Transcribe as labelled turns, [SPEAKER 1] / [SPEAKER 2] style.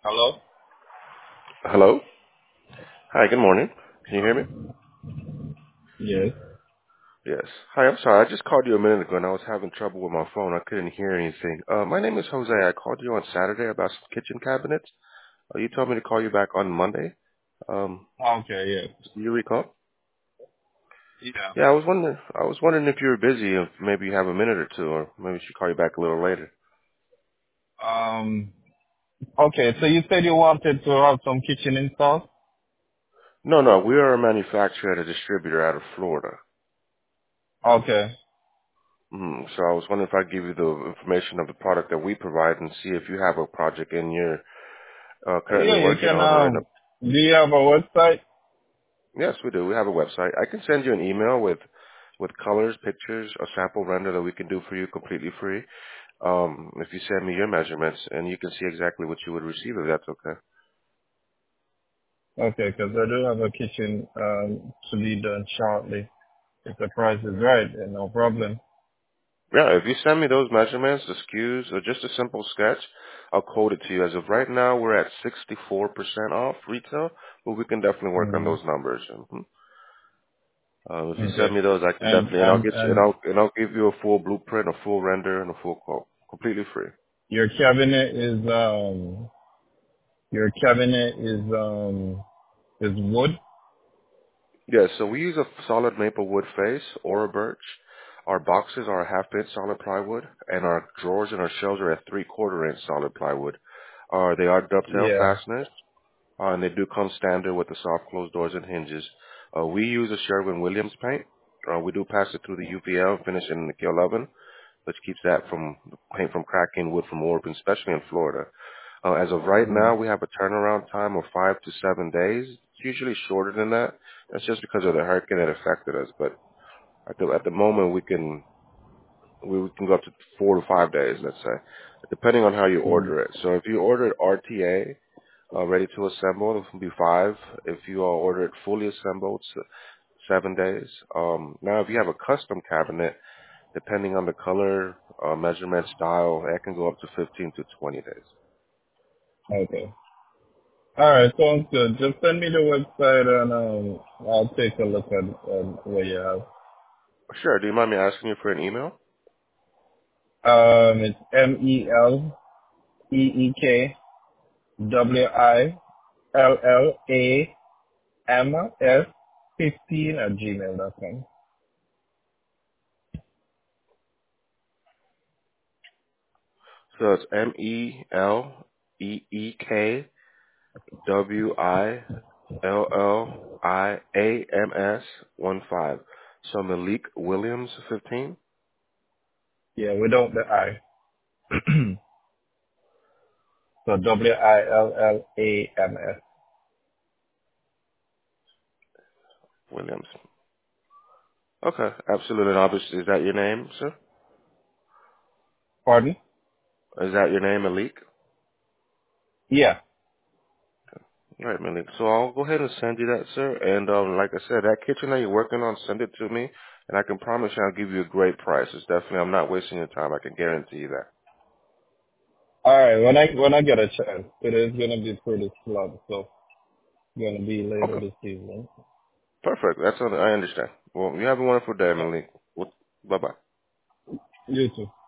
[SPEAKER 1] Hello?
[SPEAKER 2] Hello? Hi, good morning. Can you hear me?
[SPEAKER 1] Yes.
[SPEAKER 2] Yes. Hi, I'm sorry. I just called you a minute ago and I was having trouble with my phone. I couldn't hear anything. My name is Jose. I called you on Saturday about some kitchen cabinets. You told me to call you back on Monday.
[SPEAKER 1] Okay, yes.
[SPEAKER 2] Do you recall?
[SPEAKER 1] Yeah.
[SPEAKER 2] Yeah, I was wondering if you were busy, if maybe you have a minute or two, or maybe we should call you back a little later.
[SPEAKER 1] Okay, so you said you wanted to have some kitchen installed?
[SPEAKER 2] No, we are a manufacturer and a distributor out of Florida.
[SPEAKER 1] Okay.
[SPEAKER 2] So I was wondering if I give you the information of the product that we provide and see if you have a project in you're currently
[SPEAKER 1] Yeah, you
[SPEAKER 2] working
[SPEAKER 1] can,
[SPEAKER 2] on or in
[SPEAKER 1] do you have a website?
[SPEAKER 2] Yes, we do. We have a website. I can send you an email with colors, pictures, a sample render that we can do for you completely free. If you send me your measurements, and you can see exactly what you would receive if that's okay.
[SPEAKER 1] Okay, because I do have a kitchen, to be done shortly. If the price is right, then no problem.
[SPEAKER 2] Yeah, if you send me those measurements, the SKUs, or just a simple sketch, I'll quote it to you. As of right now, we're at 64% off retail, but we can definitely work on
[SPEAKER 1] Mm.
[SPEAKER 2] those numbers. If you send
[SPEAKER 1] Okay.
[SPEAKER 2] me those, I can
[SPEAKER 1] And,
[SPEAKER 2] definitely, and I'll
[SPEAKER 1] and,
[SPEAKER 2] get you,
[SPEAKER 1] and
[SPEAKER 2] and I'll give you a full blueprint, a full render, and a full quote, completely free.
[SPEAKER 1] your cabinet is wood?
[SPEAKER 2] Yeah, so we use a solid maple wood face or a birch. Our boxes are a half-inch solid plywood, and our drawers and our shelves are a three-quarter-inch solid plywood. They are dovetail
[SPEAKER 1] Yeah.
[SPEAKER 2] fasteners, and they do come standard with the soft closed doors and hinges. We use a Sherwin-Williams paint. We do pass it through the UPL, finish it in the K11, which keeps that from paint from cracking, wood from warping, especially in Florida. As of right
[SPEAKER 1] Mm.
[SPEAKER 2] now, we have a turnaround time of 5 to 7 days. It's usually shorter than that. That's just because of the hurricane that affected us. But at the moment, we can go up to 4 to 5 days, let's say, depending on how you
[SPEAKER 1] Mm.
[SPEAKER 2] order it. So if you order it RTA, ready to assemble, it will be 5. If you order it fully assembled, it's 7 days. Now, if you have a custom cabinet, depending on the color, measurement, style, that can go up to 15 to 20 days.
[SPEAKER 1] Okay. All right, sounds good. Just send me the website and I'll take a look at what you have.
[SPEAKER 2] Sure. Do you mind me asking you for an email?
[SPEAKER 1] It's MELEEKWILLAMS15 at gmail.com.
[SPEAKER 2] So it's MELEEKWILLIAMS 15. So Malik Williams 15
[SPEAKER 1] Yeah, without the I. So WILLAMS.
[SPEAKER 2] Williams. Okay, absolutely. And obviously, is that your name, sir?
[SPEAKER 1] Pardon?
[SPEAKER 2] Is that your name, Malik?
[SPEAKER 1] Yeah.
[SPEAKER 2] All right, Malik. So I'll go ahead and send you that, sir. And like I said, that kitchen that you're working on, send it to me, and I can promise you I'll give you a great price. It's definitely, I'm not wasting your time. I can guarantee you that.
[SPEAKER 1] All right. When I get a chance, it is gonna be pretty slow, so it's gonna be later
[SPEAKER 2] Okay,
[SPEAKER 1] this evening.
[SPEAKER 2] perfect. I understand. Well, you have a wonderful day, Malik. Well, bye bye.
[SPEAKER 1] You too.